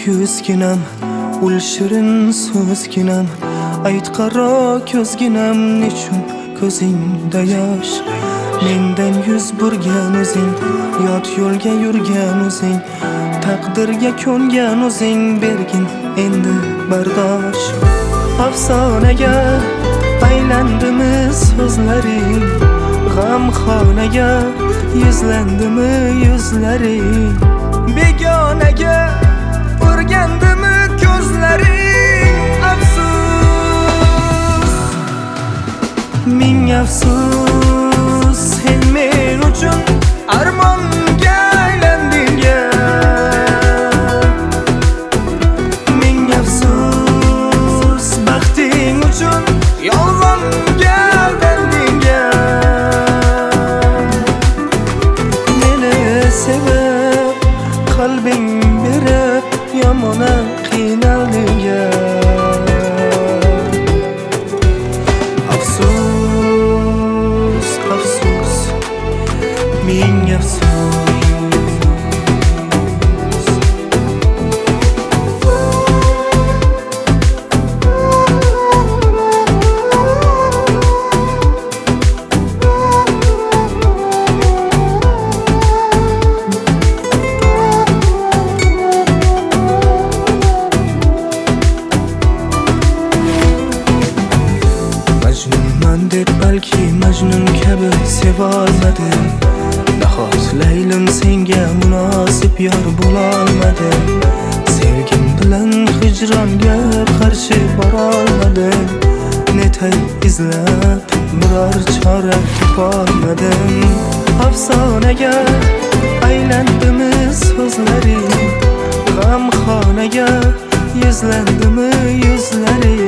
yuzginam, ul shirin so'zginam, ayt qaro ko'zginam, nechun ko'zingda yosh? Mendan yuz burgan o'zing, yot yo'lga yurgan o'zing, taqdirga ko'ngan o'zing, bergin endi bardosh. Afsonaga aylandimi so'zlaring, g'amxonaga yuzlandimi yuzlaring, begonaga o'rgandimi ko'zlaring. Afsus, ming afsus, sen men uchun armonga aylanding ya. Ming afsus, baxting uchun yolg'onga aldanding ya. Meni sevib, qalbing berib, yomona qiynalding ya. Afsus, afsus, ming afsus. Majnunman deb balki Majnun kabi sevolmadim, nahot Laylim senga munosib yor bo'lolmadim. Sevgim bilan hijronga qarshi borolmadim, netay izlab biror chora topolmadim. Afsonaga aylandimi so'zlaring, g'amxonaga yuzlandimi yuzlaring,